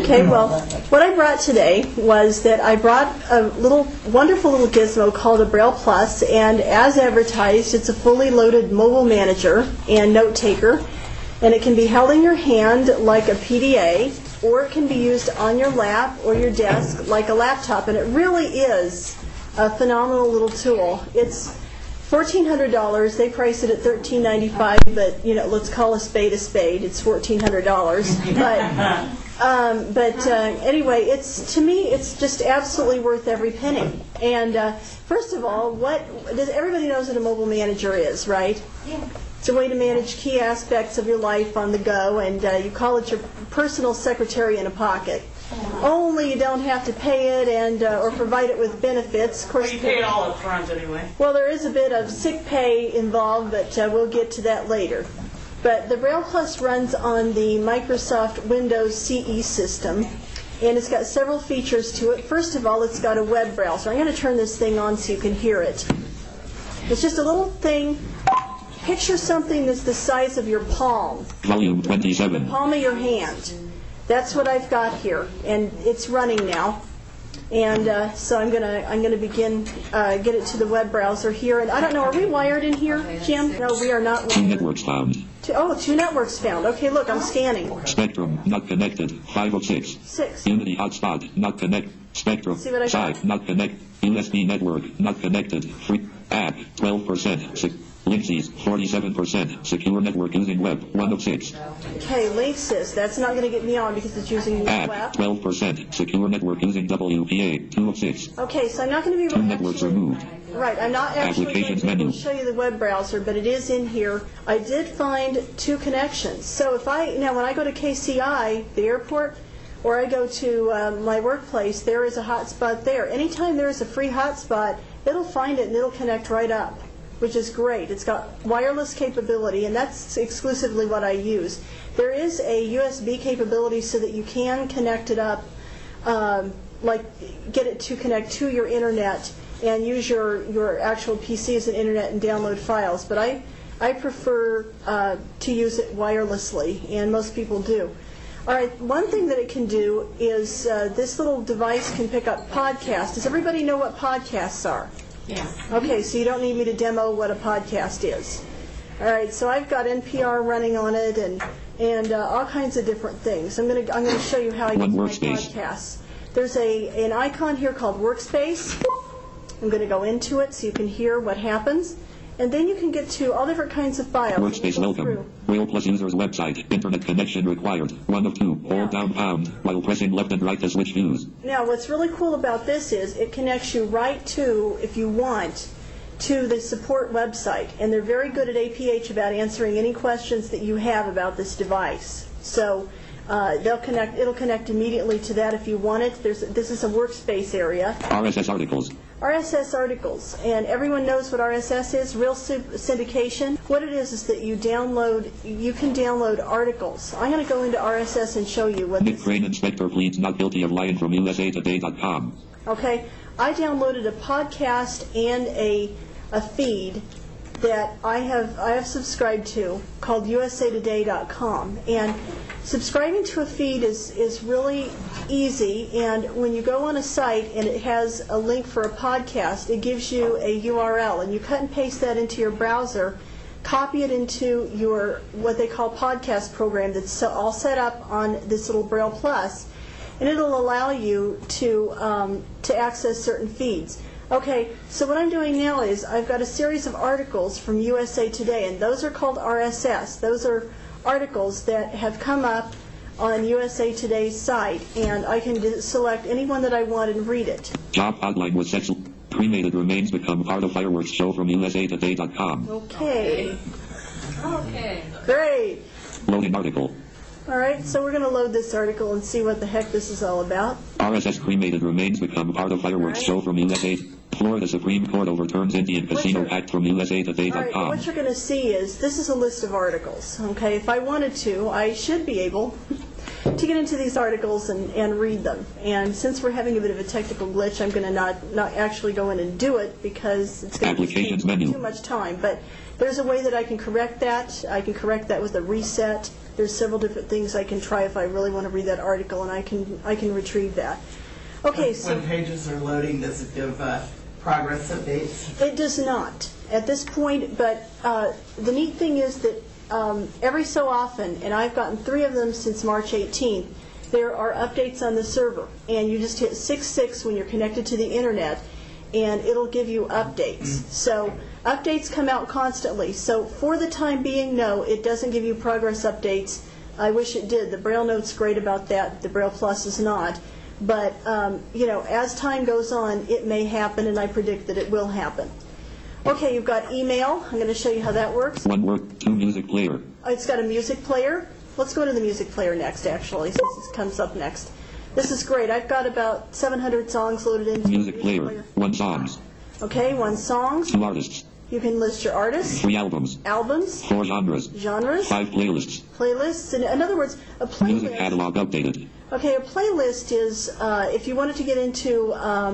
Okay, well, what I brought today was that I brought a wonderful little gizmo called a Braille Plus, and as advertised, it's a fully loaded mobile manager and note taker, and it can be held in your hand like a PDA, or it can be used on your lap or your desk like a laptop, and it really is a phenomenal little tool. It's $1,400. They price it at $1,395, but let's call a spade a spade. It's $1,400. But anyway, to me, it's just absolutely worth every penny. And first of all, everybody knows what a mobile manager is, right? Yeah. It's a way to manage key aspects of your life on the go, and you call it your personal secretary in a pocket. Only you don't have to pay it or provide it with benefits. Of course, Well, you pay it all up front anyway. Well, there is a bit of sick pay involved, but we'll get to that later. But the Braille Plus runs on the Microsoft Windows CE system, and it's got several features to it. First of all, it's got a web browser. I'm going to turn this thing on so you can hear it. It's just a little thing. Picture something that's the size of your palm. Volume 27. The palm of your hand. That's what I've got here, and it's running now. And so I'm gonna begin get it to the web browser here. And I don't know, are we wired in here, Jim? No, we are not. Two networks found. Two networks found. Okay, look, I'm scanning. Spectrum not connected. 5 of 6. 6. Unity hotspot not connect. Spectrum See what I got? side not connect. USB network not connected. Free app 12%. Linksys 47%. Secure network using web 1 of 6. Okay, Linksys. That's not going to get me on because it's using the App web. 12%. Secure network using WPA 2 of 6. Okay, so I'm not going to be able Two to networks removed. Right, I'm not actually going Applications to be able menu. to show you the web browser, but it is in here. I did find 2 connections. So when I go to KCI, the airport, or I go to my workplace, there is a hotspot there. Anytime there is a free hotspot, it'll find it and it'll connect right up, which is great. It's got wireless capability, and that's exclusively what I use. There is a USB capability so that you can connect it up, get it to connect to your internet and use your actual PC as an internet and download files. But I prefer to use it wirelessly, and most people do. All right, one thing that it can do is this little device can pick up podcasts. Does everybody know what podcasts are? Yeah. Okay, so you don't need me to demo what a podcast is. All right, so I've got NPR running on it and all kinds of different things. I'm going to show you how I use my podcasts. There's an icon here called Workspace. I'm going to go into it so you can hear what happens. And then you can get to all different kinds of files. Workspace welcome. Braille Plus user's website. Internet connection required. 1 of 2. Hold down pound while pressing left and right to switch views. Now, what's really cool about this is it connects you right to, if you want, to the support website. And they're very good at APH about answering any questions that you have about this device. So it'll connect immediately to that if you want it. This is a workspace area. RSS articles. RSS articles, and everyone knows what RSS is, real syndication. What it is that you can download articles. I'm going to go into RSS and show you what Nick Crane inspector pleads not guilty of lying from usatoday.com. Okay, I downloaded a podcast and a feed that I have subscribed to called usatoday.com, and subscribing to a feed is really easy. And when you go on a site and it has a link for a podcast, it gives you a URL, and you cut and paste that into your browser, copy it into your what they call podcast program that's all set up on this little Braille Plus, and it'll allow you to access certain feeds. Okay, so what I'm doing now is I've got a series of articles from USA Today, and those are called RSS. Those are articles that have come up on USA Today's site, and I can select any one that I want and read it. Job hotline with sexual cremated remains become part of fireworks show from usatoday.com. Okay. Okay. Great. Loading article. All right, so we're going to load this article and see what the heck this is all about. RSS cremated remains become part of fireworks show from USA. Florida Supreme Court overturns Indian Casino Act from usatoday.com. All right, what you're going to see is this is a list of articles. Okay, if I wanted to, I should be able to get into these articles and read them. And since we're having a bit of a technical glitch, I'm going to not actually go in and do it because it's going to take too much time. But there's a way that I can correct that. I can correct that with a reset. There's several different things I can try if I really want to read that article, and I can retrieve that. Okay, so when pages are loading, does it give progress updates? it does not at this point, but the neat thing is that every so often, and I've gotten 3 of them since March 18th, there are updates on the server, and you just hit 66 when you're connected to the internet, and it'll give you updates. So updates come out constantly. So for the time being, no, it doesn't give you progress updates. I wish it did. The Braille Note's great about that. The Braille Plus is not. But as time goes on, it may happen, and I predict that it will happen. Okay, you've got email. I'm going to show you how that works. One word, 2 music player. It's got a music player. Let's go to the music player next, actually, since this comes up next. This is great. I've got about 700 songs loaded into Music player, 1 songs. Okay, 1 songs. 2 artists. You can list your artists, 3 albums. albums, 4 genres. genres, 5 playlists. playlists. In other words, a Music playlist. catalog updated. Okay, a playlist is if you wanted to get into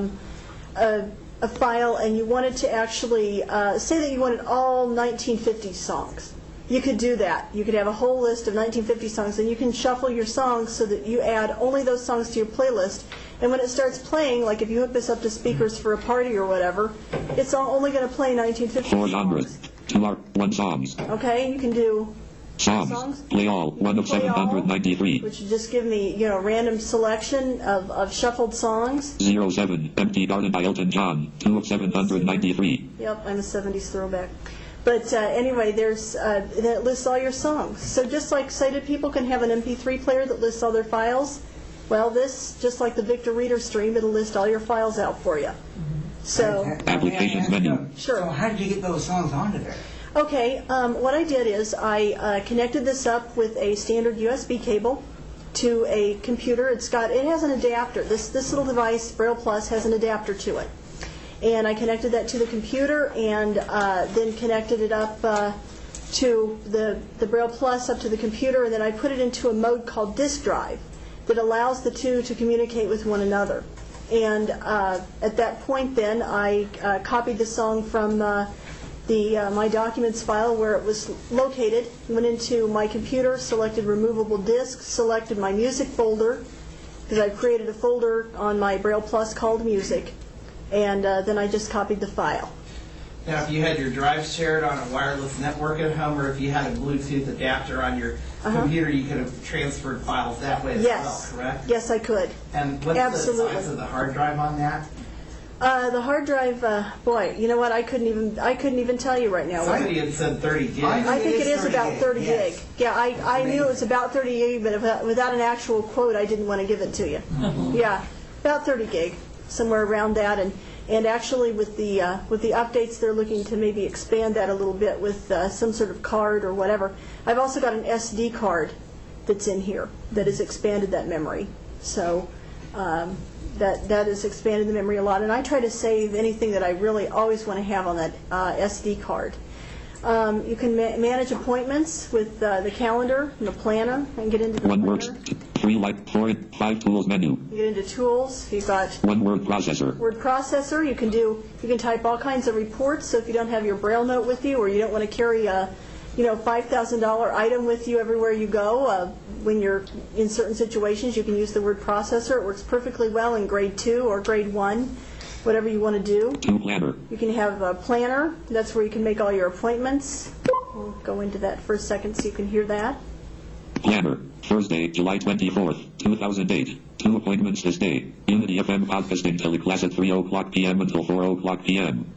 a file and you wanted to actually say that you wanted all 1950s songs. You could do that. You could have a whole list of 1950 songs, and you can shuffle your songs so that you add only those songs to your playlist. And when it starts playing, like if you hook this up to speakers for a party or whatever, it's only going to play 1950 4 genres. 1 songs. Okay, you can do Songs. Play all. 1 of Play all, 793. which would just give me, random selection of shuffled songs. 07. Empty Garden by Elton John. 2 of 793. Yep, I'm a 70s throwback. But anyway, that lists all your songs. So just like sighted people can have an MP3 player that lists all their files, well, this, just like the Victor Reader Stream, it'll list all your files out for you. So, Applications menu. Sure. So how did you get those songs onto there? okay, what I did is I connected this up with a standard USB cable to a computer. It has an adapter. This little device, Braille Plus, has an adapter to it. And I connected that to the computer and then connected it up to the Braille Plus up to the computer, and then I put it into a mode called disk drive that allows the two to communicate with one another. And at that point then, I copied the song from my documents file where it was located, went into my computer, selected removable disk, selected my music folder, because I created a folder on my Braille Plus called Music, and then I just copied the file. Now, if you had your drive shared on a wireless network at home, or if you had a Bluetooth adapter on your computer, you could have transferred files that way as Yes. well, correct? Yes, I could. And what's Absolutely. the size of the hard drive on that? The hard drive, boy, you know what? I couldn't even tell you right now. Somebody had said 30 gigs. I think it is 30 about gig, 30 yes. gig. Yeah, I knew it was about 30 gig, but without an actual quote, I didn't want to give it to you. Yeah, about 30 gig, somewhere around that. And actually, with the updates, they're looking to maybe expand that a little bit with some sort of card or whatever. I've also got an SD card that's in here that has expanded that memory. So that has expanded the memory a lot. And I try to save anything that I really always want to have on that SD card. You can manage appointments with the calendar and the planner, and get into the One planner. works. 3 light 4 5 tools menu. You get into tools. You've got 1 word processor. word processor. You can type all kinds of reports. So if you don't have your Braille note with you, or you don't want to carry a $5,000 item with you everywhere you go, when you're in certain situations, you can use the word processor. It works perfectly well in grade 2 or grade 1, whatever you want to do. 2 planner. You can have a planner. That's where you can make all your appointments. We'll go into that for a second so you can hear that. Planner. Thursday, July 24th, 2008. 2 appointments this day. Unity FM podcasting teleclass at 3 o'clock p.m. until 4 o'clock p.m.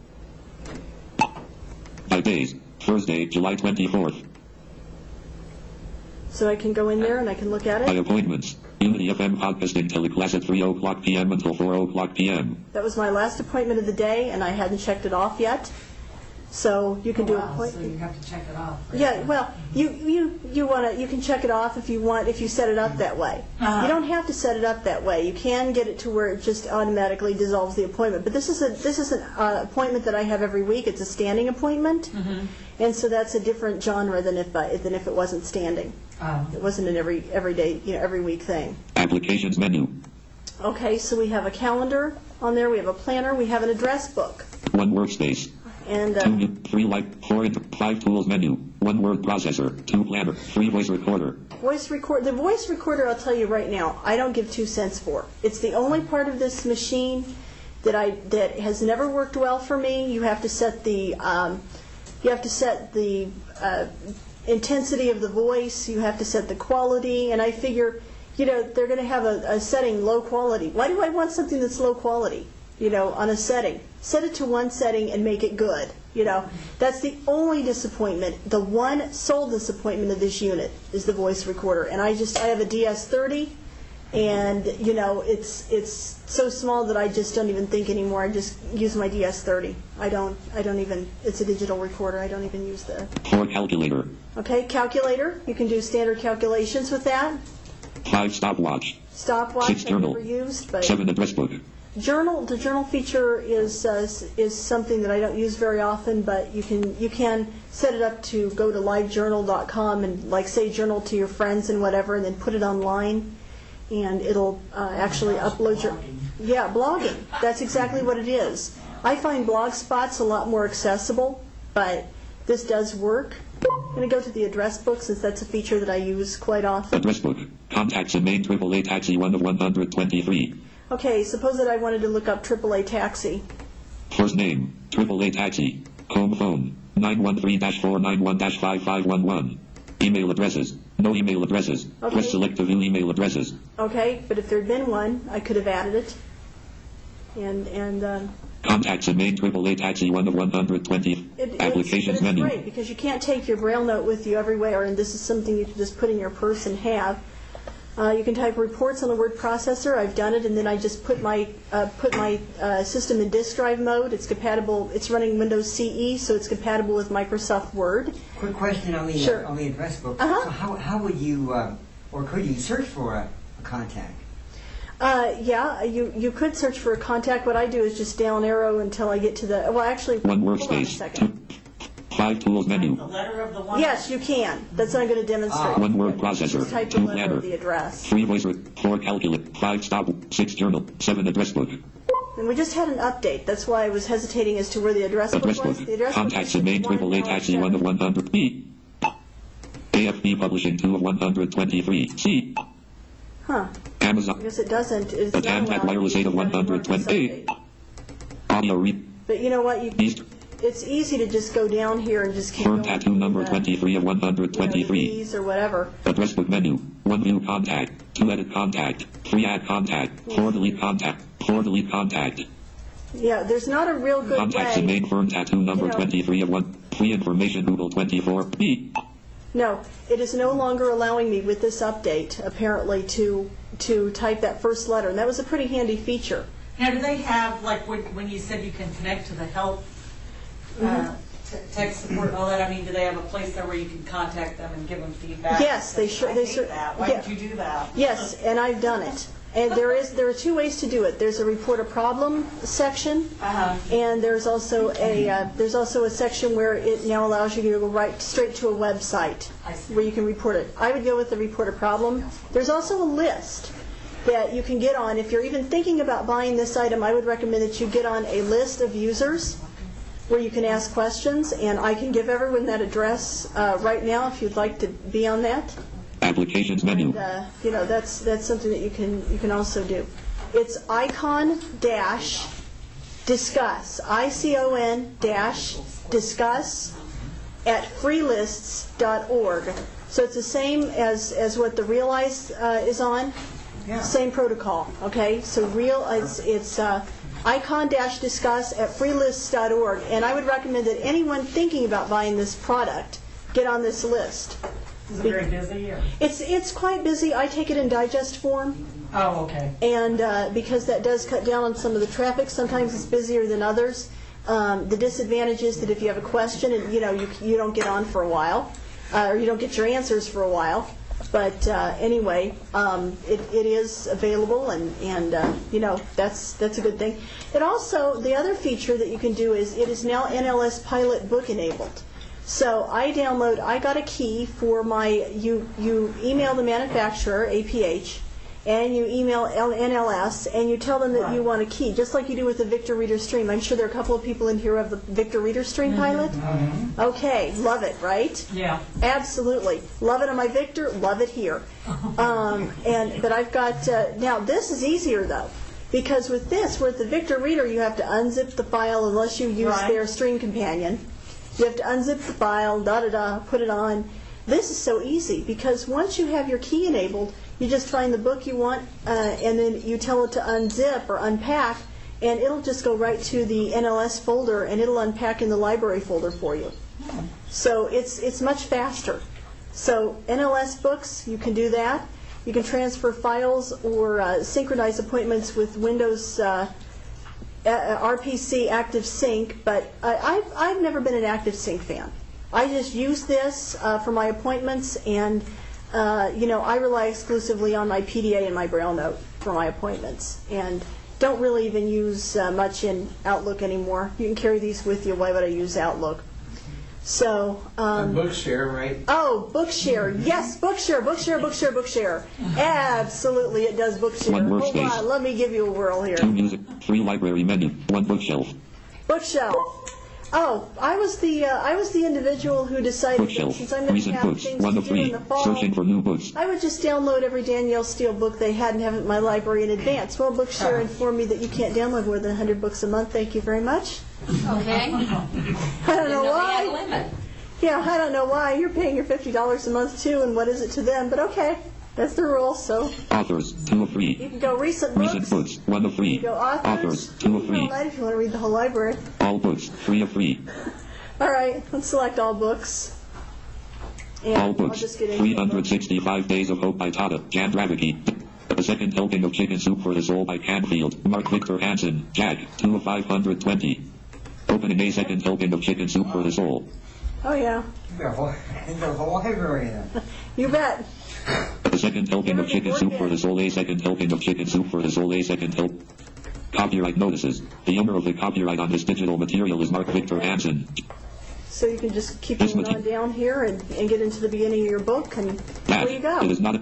By days. Thursday, July 24th. So I can go in there and I can look at By it. appointments. Unity FM podcasting teleclass at 3 o'clock p.m. until 4 o'clock p.m. That was my last appointment of the day, and I hadn't checked it off yet. So you can do So appointment. you have to check it off. Yeah, well, you can check it off if you want, if you set it up that way. Uh-huh. You don't have to set it up that way. You can get it to where it just automatically dissolves the appointment. But this is an appointment that I have every week. It's a standing appointment, and so that's a different genre than if it wasn't standing. It wasn't an every day, every week thing. Applications menu. Okay, so we have a calendar on there. We have a planner. We have an address book. 1 workspace. And 3 like 4 into 5 tools menu, 1 word processor, 2 planner, 3 voice recorder. the voice recorder, I'll tell you right now, I don't give 2 cents for. It's the only part of this machine that has never worked well for me. You have to set the intensity of the voice. You have to set the quality, and I figure, they're going to have a setting low quality. Why do I want something that's low quality? On a setting. Set it to one setting and make it good. That's the only disappointment. The one sole disappointment of this unit is the voice recorder. And I have a DS30, and it's so small that I just don't even think anymore. I just use my DS30. I don't even. It's a digital recorder. I don't even use the. 4 calculator. Okay, calculator. You can do standard calculations with that. 5 stopwatch. 6 I've journal. never used, but 7 address book. the journal feature is something that I don't use very often, but you can set it up to go to livejournal.com and say journal to your friends and whatever, and then put it online, and it'll actually upload your blogging. That's exactly what it is. I find Blogspot's a lot more accessible, but this does work. I'm going to go to the address book since that's a feature that I use quite often. Address book. Contacts in main AAA taxi 1 of 123. Okay, suppose that I wanted to look up AAA taxi. First name, AAA taxi. Home phone, 913-491-5511. Email addresses, no email addresses. Okay. Press select to view email addresses. Okay, but if there had been one, I could have added it. And Contacts in main AAA taxi 1 of 120. Applications menu. It's great because you can't take your Braille note with you everywhere, and this is something you can just put in your purse and have. You can type reports on the word processor. I've done it, and then I just put my system in disk drive mode. It's compatible. It's running Windows CE, so it's compatible with Microsoft Word. Quick question on the Sure. on the address book. Uh-huh. So how would you or could you search for a contact? You could search for a contact. What I do is just down arrow until I get to the. Well, actually, 1 hold on a workspace. second. 5 tools menu. The letter of the one. Yes, you can. That's what I'm going to demonstrate. 1 word processor. Just type the 2 letter planner. of the address. 3 voice 4 calculate. 5 stop. 6 journal. 7 address book. And we just had an update. That's why I was hesitating as to where the address book Address book. was. The address book Contacts is in main AAA taxi 1 of 100. B. AFP publishing 2 of 123. C. Huh. Amazon. Because it doesn't. It's not Attend at allowing wireless you 8 of to do this 120. update. Audio read. But you know what? East. It's easy to just go down here and just keep Firm going. tattoo number 23 of The 123. keys or whatever. Address book menu. 1 view contact. 2 edit contact. 3 add contact. 4 delete contact. 4 delete contact. Yeah, there's not a real good Contacts in way. main firm tattoo number 23 of 1. Free information Google 24. B. No, it is no longer allowing me with this update, apparently, to type that first letter. And that was a pretty handy feature. Now, do they have, when you said you can connect to the help, tech support and all that, do they have a place there where you can contact them and give them feedback? Yes, they sure. I They hate sure. that. Why Yeah. did you do that? Yes, and I've done it. And there are 2 ways to do it. There's a report a problem section, and there's also a section where it now allows you to go right straight to a website I see. where you can report it. I would go with the report a problem. There's also a list that you can get on. If you're even thinking about buying this item, I would recommend that you get on a list of users where you can ask questions, and I can give everyone that address right now if you'd like to be on that. Applications menu. That's something that you can also do. It's icon-discuss, ICON-discuss at freelists.org. So it's the same as what the Realize is on. Yeah. Same protocol. Okay, so it's icon-discuss at freelists.org, and I would recommend that anyone thinking about buying this product get on this list. Is it very busy? Or? It's quite busy. I take it in digest form, Oh, okay. and because that does cut down on some of the traffic. Sometimes it's busier than others. The disadvantage is that if you have a question and you don't get on for a while, or you don't get your answers for a while. But anyway, it is available, and that's a good thing. It also, the other feature that you can do is it is now NLS Pilot Book enabled. So I got a key for you email the manufacturer, APH, and you email NLS, and you tell them that you want a key, just like you do with the Victor Reader Stream. I'm sure there are a couple of people in here who have the Victor Reader Stream pilot. Okay, love it, right? Yeah. Absolutely. Love it on my Victor, love it here. But I've got, now this is easier though, because with this, with the Victor Reader, you have to unzip the file unless you use their Stream Companion. You have to unzip the file, put it on. This is so easy because once you have your key enabled, you just find the book you want and then you tell it to unzip or unpack, and it'll just go right to the NLS folder and it'll unpack in the library folder for you. So it's much faster. So NLS books, you can do that. You can transfer files or synchronize appointments with Windows RPC Active Sync, but I've never been an Active Sync fan. I just use this for my appointments, and I rely exclusively on my PDA and my Braille Note for my appointments, and don't really even use much in Outlook anymore. You can carry these with you. Why would I use Outlook? So, Bookshare, right? Oh, Bookshare. Yes, Bookshare. Absolutely, it does Bookshare. One Hold workspace. on, let me give you a whirl here. 2 music, 3 library menu, 1 bookshelf. Bookshelf. Oh, I was the individual who decided that Bookshelf. since I'm going to Recent have books, things 1 to of do in 3. the fall, Searching for new books. I would just download every Danielle Steele book they had and have it in my library in advance. Well, Bookshare informed me that you can't download more than 100 books a month. Thank you very much. Okay. I don't know They had a why. limit. Yeah, I don't know why. You're paying your $50 a month too, and what is it to them? But okay, that's the rule. So Authors, 2 of 3. you can go recent books. Recent books, 1 of 3. You go authors. 2 of All 3. night if you want to read the whole library. All books, 3 of 3. All right, let's select all books. And All I'll books, just get into the book. 365 Days of Hope by Tata, Jan Dravicki. A Second Helping of Chicken Soup for the Soul by Canfield, Mark Victor Hansen, Jack, 2 of 520. Opening A Second Helping of Chicken Soup for the Soul. Oh yeah, The whole library then. you bet. A Second Helping of Chicken Soup for the Soul. A Second Helping of Chicken Soup for the Soul. A Second Help. Copyright notices. The owner of the copyright on this digital material is Mark Victor Hansen. So you can just keep This moving on material- down here and get into the beginning of your book, and That there you go. it is not a,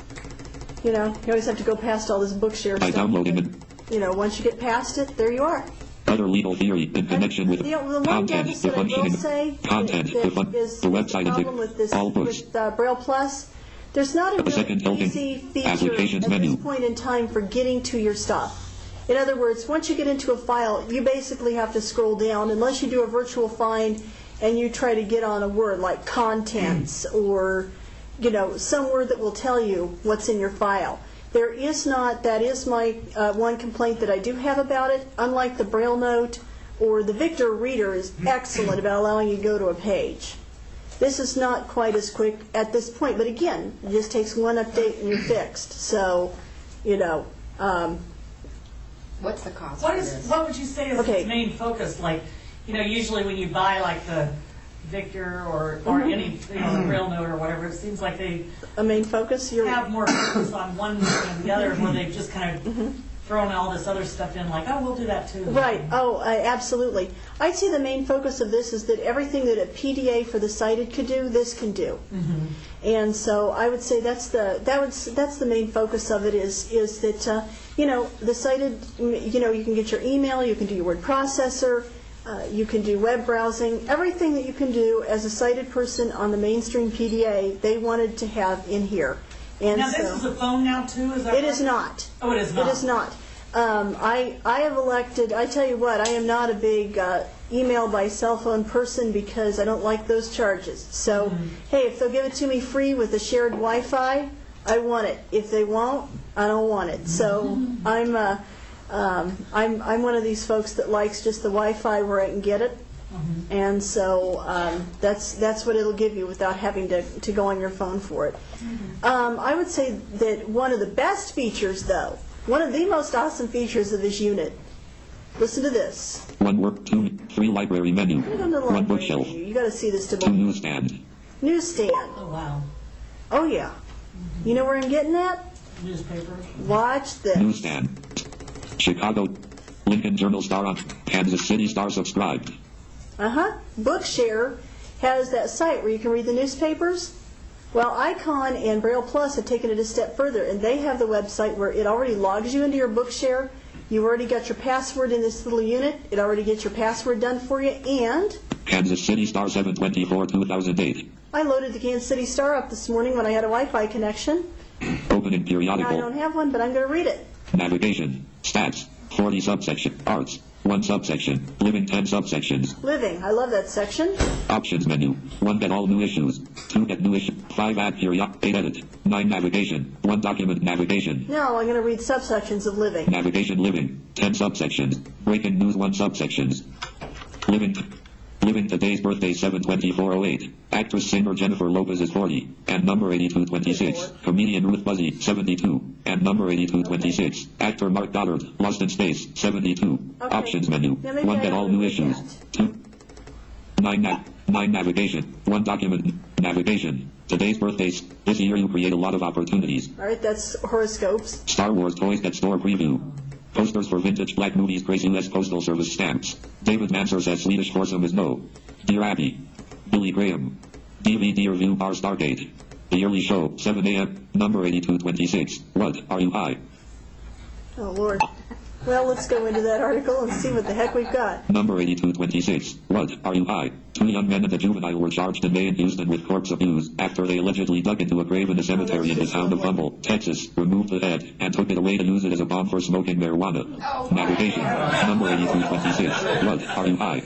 You know, you always have to go past all this Bookshare by stuff. downloading it. You know, once you get past it, there you are. Other legal theory in connection with The one content, deficit I will functioning, say content, that is the website, problem with this all books. with Braille Plus. There's not a The second really helping easy feature applications at menu. this point in time for getting to your stuff. In other words, once you get into a file, you basically have to scroll down unless you do a virtual find and you try to get on a word like contents or, some word that will tell you what's in your file. There is not, that is my one complaint that I do have about it. Unlike the Braille Note or the Victor Reader is excellent about allowing you to go to a page. This is not quite as quick at this point, but again, it just takes one update and you're fixed. So, What's the cost What for is, this? what would you say is Okay. its main focus? Like, usually when you buy like the Victor or Mm-hmm. any, the Braille Note or whatever, it seems like they a main focus, you're have more focus on one than the other, where they've just kind of thrown all this other stuff in, like, oh, we'll do that too. right. Oh, absolutely. I'd say the main focus of this is that everything that a PDA for the sighted could do, this can do. And so I would say that's the main focus of it is that the sighted, you can get your email, you can do your word processor, you can do web browsing, everything that you can do as a sighted person on the mainstream PDA, they wanted to have in here. And Now, so, this is a phone now too, is that it right? is not. Oh, it is not. It is not. I have elected, I tell you what, I am not a big email by cell phone person because I don't like those charges. So, hey, if they'll give it to me free with a shared Wi-Fi, I want it. If they won't, I don't want it. So I'm one of these folks that likes just the Wi-Fi where I can get it. And so that's what it'll give you without having to go on your phone for it. I would say that one of the best features, though, one of the most awesome features of this unit, listen to this. 1 work, 2, 3 library menu. Put it on the 1 library bookshelf. menu. You got to see this to 2 believe. newsstand. Newsstand. Oh, wow. Oh yeah. You know where I'm getting at? Newspapers. Watch this. Newsstand. Chicago. Lincoln Journal Star on Kansas City Star subscribed. Bookshare has that site where you can read the newspapers. Well, Icon and Braille Plus have taken it a step further, and they have the website where it already logs you into your Bookshare. You've already got your password in this little unit. It already gets your password done for you, and Kansas City Star 724 2008. I loaded the Kansas City Star up this morning when I had a Wi-Fi connection. Opening Now, periodical. I don't have one, but I'm going to read it. Navigation. Stats. 40 subsection. Arts. 1 subsection. Living 10 subsections. Living. I love that section. Options menu. 1 get all new issues. 2 get new issue. 5 add period. 8 edit. 9 navigation. 1 document navigation. Now I'm going to read subsections of living. Navigation living. 10 subsections. Breaking news 1 subsections. Living today's birthday 7/24/08. Actress singer Jennifer Lopez is 40. And number 8226. Comedian Ruth Buzzy 72. And number 8226. Actor Mark Goddard Lost in Space 72. Okay. Options menu. Now maybe 1 I get all don't new read issues. that. 2. 9 navigation. 1 document navigation. Today's birthdays. This year you create a lot of opportunities. All right, that's horoscopes. Star Wars Toys at Store Preview. Posters for vintage black movies praise U.S. Postal Service stamps. David Manser says Swedish foursome is no. Dear Abby. Billy Graham. DVD review bar Stargate. The Yearly Show, 7 a.m., number 8226. What, are you high? Oh, Lord. Well, let's go into that article and see what the heck we've got. Number 8226. What, are you high? 2 young men and a juvenile were charged in May in Houston with corpse abuse after they allegedly dug into a grave in a cemetery in the town of Humble, Texas, removed the head, and took it away to use it as a bomb for smoking marijuana. Navigation. Number 8226. What, are you high?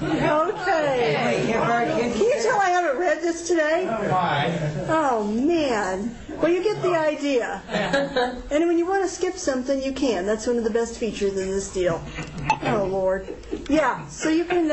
Okay. Can you tell I haven't read this today? Why? Oh, man. Well, you get the idea. And when you want to skip something, you can. That's one of the best features in this deal. Oh, Lord. Yeah, so you can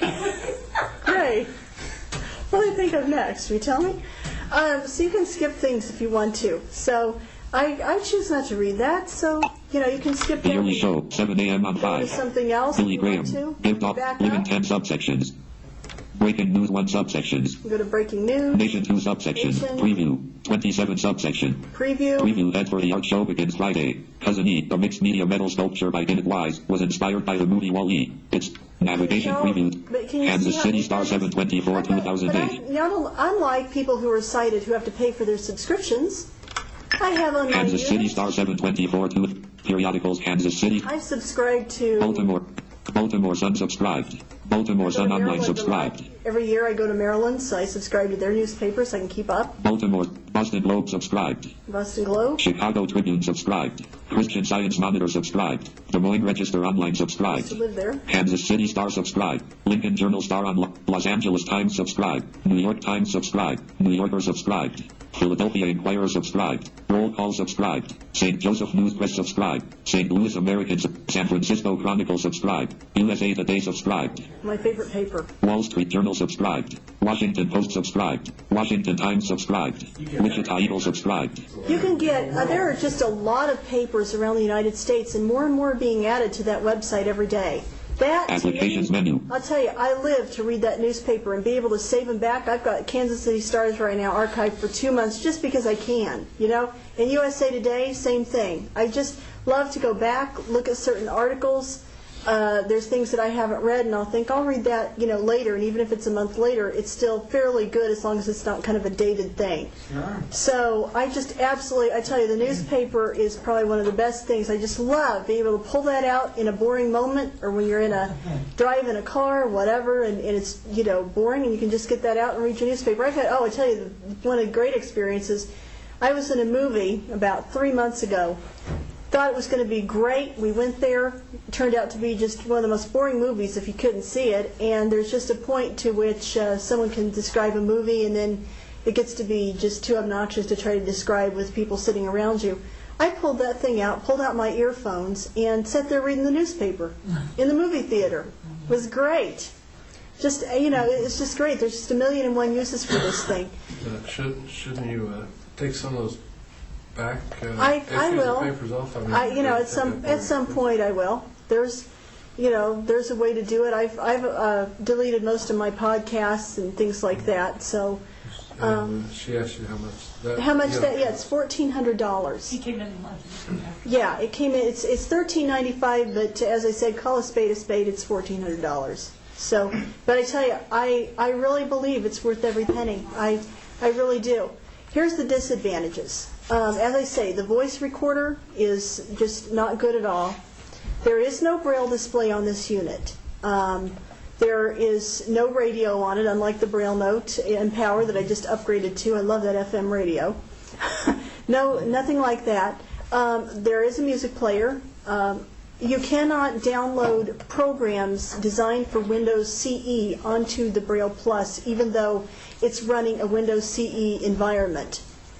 great. What do you think of next? Will you tell me? So you can skip things if you want to. So I choose not to read that, so, you can skip The that. Yearly Show, 7 a.m. on Go to 5. something else Billy if you want Graham. to. Give up. Back Living up. 10 subsections. Breaking news 1 subsections. Go to breaking news. Nation 2 subsection. Nation. Preview. 27 subsection. Preview. Preview head for the art show begins Friday. Cousin E, a mixed media metal sculpture by Kenneth Wise, was inspired by the movie Wall-E. It's navigation No, previewed. but can you Kansas see how City these Star guys- 724 But 2008. unlike people who are sighted who have to pay for their subscriptions, I have on my Kansas City unit, Star 724 periodicals Kansas City. I subscribe to Baltimore Sun subscribed. Baltimore Sun online Maryland subscribed. Delight. Every year I go to Maryland, so I subscribe to their newspaper so I can keep up. Boston Globe subscribed. Boston Globe. Chicago Tribune subscribed. Christian Science Monitor subscribed. Des Moines Register online subscribed. To live there. Kansas City Star subscribed. Lincoln Journal Star on Los Angeles Times subscribed. New York Times subscribed. New Yorker subscribed. Philadelphia Inquirer subscribed. Roll Call subscribed. St. Joseph News Press subscribed. St. Louis American San Francisco Chronicle subscribed. USA Today subscribed. My favorite paper. Wall Street Journal subscribed. Washington Post subscribed. Washington Times subscribed. Wichita Eagle subscribed. You can get, there are just a lot of papers around the United States, and more are being added to that website every day. That, to Applications me, menu. I'll tell you, I live to read that newspaper and be able to save them back. I've got Kansas City Stars right now archived for 2 months just because I can, And USA Today, same thing. I just love to go back, look at certain articles. There's things that I haven't read, and I'll think I'll read that, later. And even if it's a month later, it's still fairly good as long as it's not kind of a dated thing. Sure. So I just absolutely, I tell you, the newspaper is probably one of the best things. I just love being able to pull that out in a boring moment, or when you're in a drive in a car or whatever, and it's boring, and you can just get that out and read your newspaper. I tell you, one of the great experiences. I was in a movie about 3 months ago. Thought it was going to be great. We went there. It turned out to be just one of the most boring movies if you couldn't see it. And there's just a point to which someone can describe a movie, and then it gets to be just too obnoxious to try to describe with people sitting around you. I pulled that thing out, pulled out my earphones, and sat there reading the newspaper in the movie theater. It was great. Just, it's just great. There's just 1,000,001 uses for this thing. Shouldn't you take some of those back I issues will. of papers off? At some point I will. There's a way to do it. I've deleted most of my podcasts and things like that. So she asked you how much. how much that? Yeah, it's $1,400. He came in and left. Yeah, it came in. It's $1,395, but as I said, call a spade. It's $1,400. So, but I tell you, I really believe it's worth every penny. I really do. Here's the disadvantages. As I say, the voice recorder is just not good at all. There is no Braille display on this unit. There is no radio on it, unlike the Braille Note and Power that I just upgraded to. I love that FM radio. No, nothing like that. There is a music player. You cannot download programs designed for Windows CE onto the Braille Plus, even though it's running a Windows CE environment.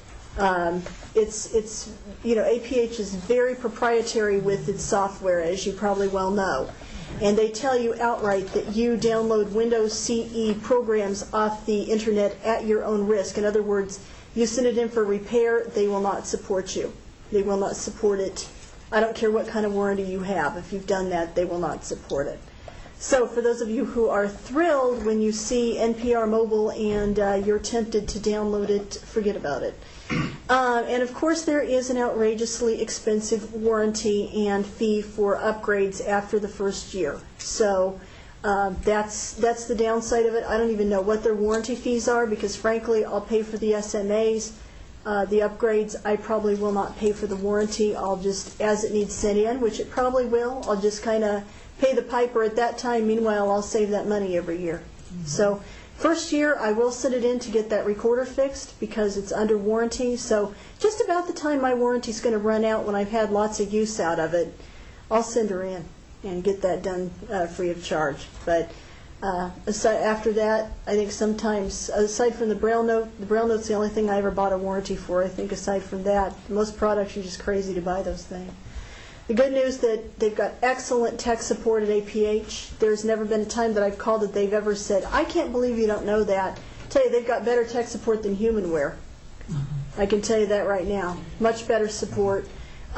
It's APH is very proprietary with its software, as you probably well know. And they tell you outright that you download Windows CE programs off the internet at your own risk. In other words, you send it in for repair, they will not support you. They will not support it. I don't care what kind of warranty you have. If you've done that, they will not support it. So for those of you who are thrilled when you see NPR Mobile and you're tempted to download it, forget about it. And of course there is an outrageously expensive warranty and fee for upgrades after the first year. So that's the downside of it. I don't even know what their warranty fees are because frankly I'll pay for the SMAs. The upgrades, I probably will not pay for the warranty. I'll just, as it needs sent in, which it probably will, I'll just kind of pay the piper at that time. Meanwhile, I'll save that money every year. So first year, I will send it in to get that recorder fixed because it's under warranty. So just about the time my warranty's going to run out when I've had lots of use out of it, I'll send her in and get that done free of charge. But after that, I think sometimes, aside from the Braille Note's the only thing I ever bought a warranty for. I think aside from that, most products, you're just crazy to buy those things. The good news that they've got excellent tech support at APH. There's never been a time that I've called that they've ever said, I can't believe you don't know that. I tell you, they've got better tech support than Humanware. I can tell you that right now. Much better support.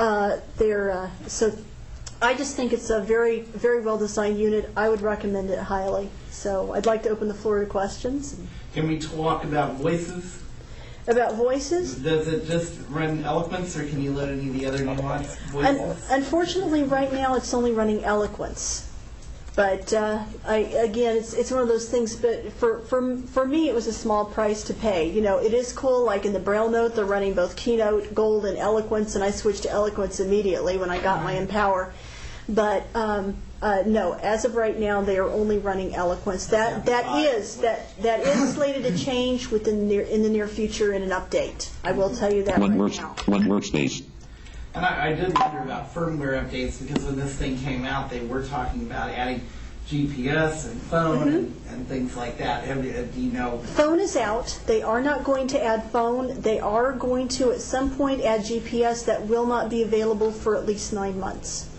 So I just think it's a very, very well-designed unit. I would recommend it highly. So I'd like to open the floor to questions. Can we talk about voices? About voices? Does it just run Eloquence, or can you load any of the other nuanced voices? Unfortunately, right now it's only running Eloquence. But again, it's one of those things. But for me, it was a small price to pay. You know, it is cool. Like in the Braille Note, they're running both Keynote, Gold, and Eloquence, and I switched to Eloquence immediately when I got my Empower. But no, as of right now, they are only running Eloquence. That is slated to change in the near future in an update. I will tell you that now. One workspace. And I did wonder about firmware updates because when this thing came out, they were talking about adding GPS and phone and things like that. Do you know? Phone is out. They are not going to add phone. They are going to at some point add GPS. That will not be available for at least 9 months.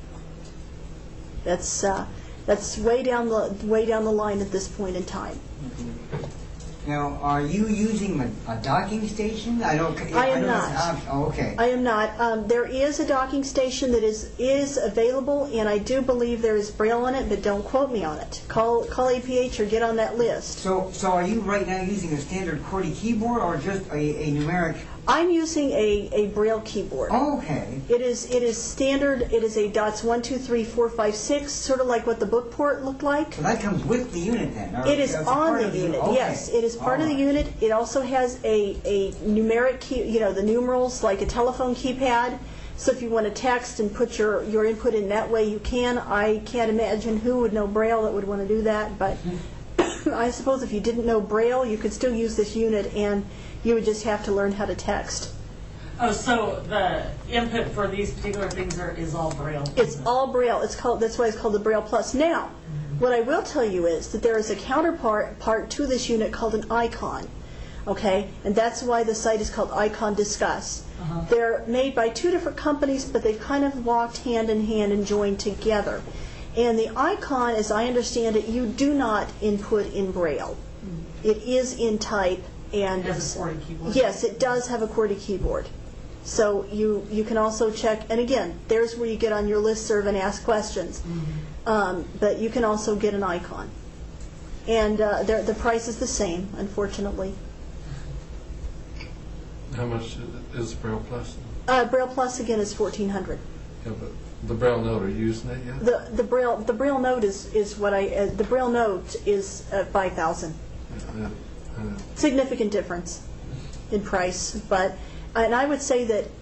That's way down the line at this point in time. Now, are you using a docking station? I am not. Oh, okay. I am not. There is a docking station that is available, and I do believe there is Braille on it, but don't quote me on it. Call APH or get on that list. So are you right now using a standard QWERTY keyboard or just a numeric? I'm using a Braille keyboard. Oh, okay. It is standard. It is a dots 1, 2, 3, 4, 5, 6, sort of like what the book port looked like. So that comes with the unit then? It is on the unit. Okay. Yes, it is part of the unit. It also has a numeric key, the numerals like a telephone keypad. So if you want to text and put your input in that way, you can. I can't imagine who would know Braille that would want to do that, but I suppose if you didn't know Braille, you could still use this unit, and you would just have to learn how to text. Oh, so the input for these particular things is all Braille? It's all Braille. That's why it's called the Braille Plus. Now, what I will tell you is that there is a counterpart to this unit called an Icon. Okay? And that's why the site is called Icon Discuss. They're made by two different companies, but they've kind of walked hand in hand and joined together. And the Icon, as I understand it, you do not input in Braille. It is in type. And it has a QWERTY keyboard? Yes, it does have a QWERTY keyboard. So you can also check, and again, there's where you get on your listserv and ask questions. But you can also get an Icon. And the price is the same, unfortunately. How much is Braille Plus? Braille Plus, again, is $1,400. Yeah, but the Braille Note, are you using it yet? The Braille Note is what the Braille Note is $5,000. Significant difference. in price, but and I would say that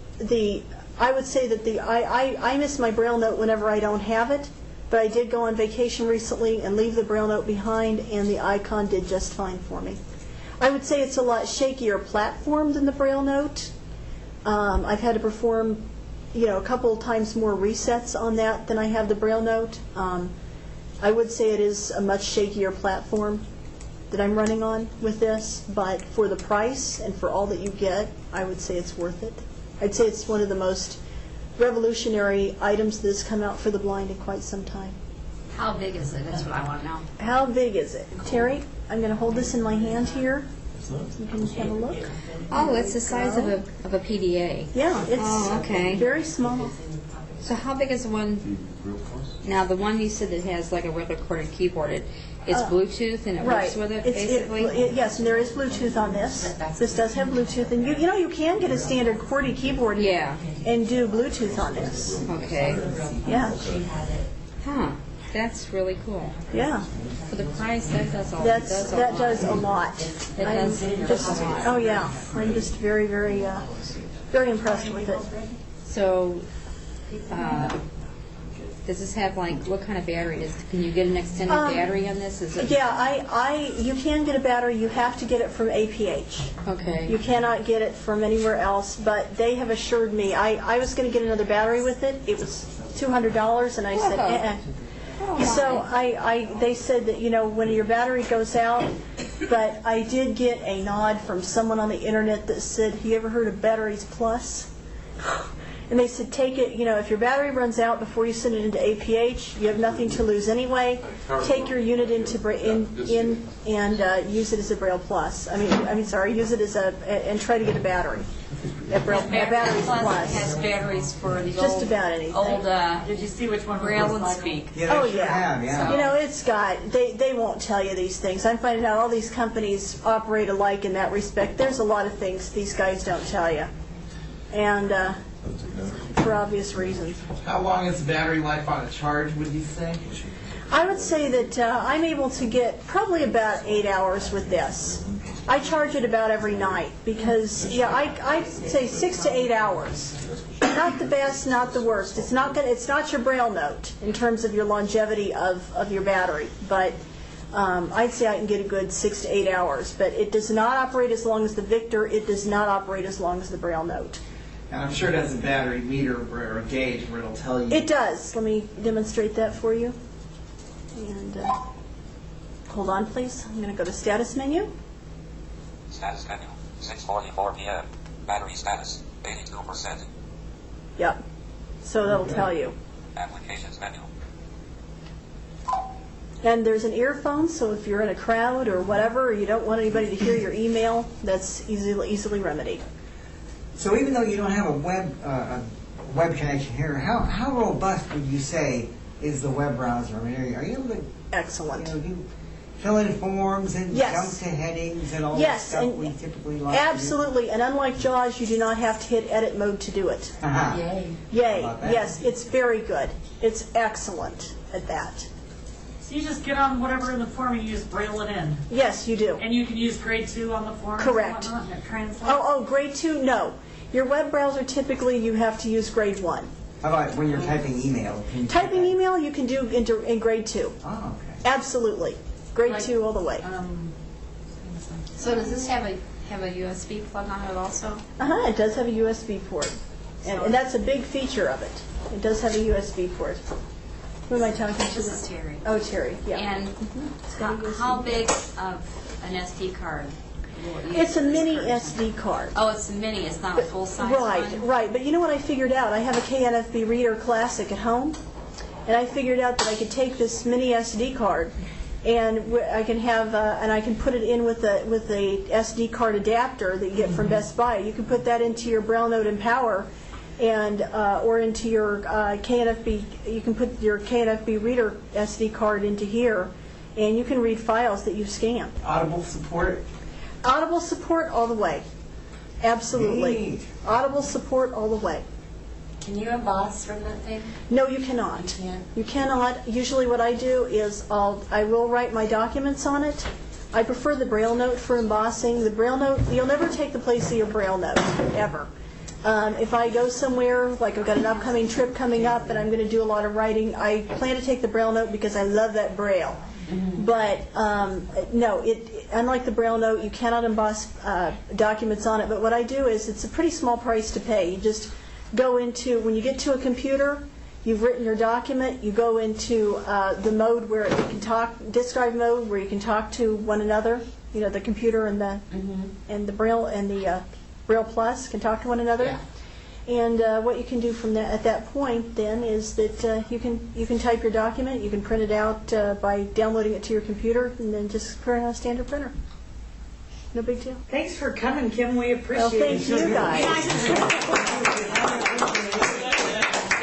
I miss my Braille note whenever I don't have it, but I did go on vacation recently and leave the Braille note behind, and the Icon did just fine for me. I would say it's a lot shakier platform than the Braille note. I've had to perform, a couple times more resets on that than I have the Braille note. I would say it is a much shakier platform that I'm running on with this, but for the price and for all that you get, I would say it's worth it. I'd say it's one of the most revolutionary items that has come out for the blind in quite some time. How big is it? That's what I want to know. How big is it? Terry, I'm going to hold this in my hand here. You can have a look. Oh, it's the size of a PDA. Yeah, it's okay. very small. So how big is the one? Now, the one you said that has like a regular corded keyboard, it's Bluetooth and it works with it, basically? Yes, and there is Bluetooth on this. This does have Bluetooth. And you can get a standard QWERTY keyboard and do Bluetooth on this. Okay. Yeah. Huh. That's really cool. Yeah. For the price, that does a lot. That does a lot. It does a lot. Oh, yeah. I'm just very, very, very impressed with it. So, does this have what kind of battery? Can you get an extended battery on this? Is it? Yeah, you can get a battery. You have to get it from APH. Okay. You cannot get it from anywhere else, but they have assured me. I was going to get another battery with it. It was $200, and I said, eh. So they said that, when your battery goes out, but I did get a nod from someone on the internet that said, "You ever heard of Batteries Plus?" And they said, take it, if your battery runs out before you send it into APH, you have nothing to lose anyway. Take your unit into and use it as a Braille Plus. Use it as and try to get a battery. Batteries Plus has batteries for the just about anything. Old Did you see which one Braille and Speak? Yeah, oh sure have, yeah. It's got, they won't tell you these things. I'm finding out all these companies operate alike in that respect. There's a lot of things these guys don't tell you. And for obvious reasons. How long is the battery life on a charge, would you say? I would say that I'm able to get probably about 8 hours with this. I charge it about every night because, I'd say 6 to 8 hours. Not the best, not the worst. It's not your Braille note in terms of your longevity of your battery, but I'd say I can get a good 6 to 8 hours. But it does not operate as long as the Victor. It does not operate as long as the Braille note. And I'm sure it has a battery meter or a gauge where it'll tell you. It does. Let me demonstrate that for you. And hold on, please. I'm going to go to Status menu. Status menu, 6:44 p.m. Battery status, 82%. Yep. So that'll tell you. Applications menu. And there's an earphone, so if you're in a crowd or whatever, or you don't want anybody to hear your email, that's easily remedied. So even though you don't have a web connection here, how robust would you say is the web browser? I mean, are you able to Excellent. do fill in forms and Yes. jump to headings and all Yes, that stuff and we typically like absolutely. And unlike JAWS, you do not have to hit edit mode to do it. to do? Uh-huh. Yay. Yay. How about that? Yes, it's very good. It's excellent at that. So you just get on whatever in the form and you just braille it in. Yes, you do. And you can use grade 2 on the form Correct. and whatnot, and it translates. Oh, grade 2? No. Your web browser, typically, you have to use grade 1. How about when you're typing email? Can you Typing type that? email, you can do in grade 2. Oh, okay. Absolutely. Grade 2 all the way. So does this have a USB plug on it also? It does have a USB port. And that's a big feature of it. It does have a USB port. Who am I talking to? This is Terry. Oh, Terry, yeah. And how big of an SD card? will it use It's a for this mini purpose? SD card. Oh, it's a mini. It's not a full size Right, one? right. But you know what I figured out? I have a KNFB Reader Classic at home, and I figured out that I could take this mini SD card, and I can have, and I can put it in with a SD card adapter that you get from Best Buy. You can put that into your Braille Note Empower, and or into your KNFB. You can put your KNFB Reader SD card into here, and you can read files that you've scanned. Audible support? Audible support all the way. Absolutely. Neat. Audible support all the way. Can you emboss from that thing? No, you cannot. You can't? You cannot. Usually what I do is I will write my documents on it, I prefer the Braille note for embossing. The Braille note, you'll never take the place of your Braille note, ever. If I go somewhere, like I've got an upcoming trip coming up and I'm going to do a lot of writing, I plan to take the Braille note because I love that Braille. But no, unlike the Braille note, you cannot emboss documents on it. But what I do is, it's a pretty small price to pay. You just go into, when you get to a computer, you've written your document, you go into the mode where you can talk, disk drive mode, where you can talk to one another. You know, the computer and the Braille and the Braille Plus can talk to one another. Yeah. And what you can do from that at that point then is that you can type your document, you can print it out by downloading it to your computer, and then just print it on a standard printer. No big deal. Thanks for coming, Kim. We appreciate Well, thank it. you guys.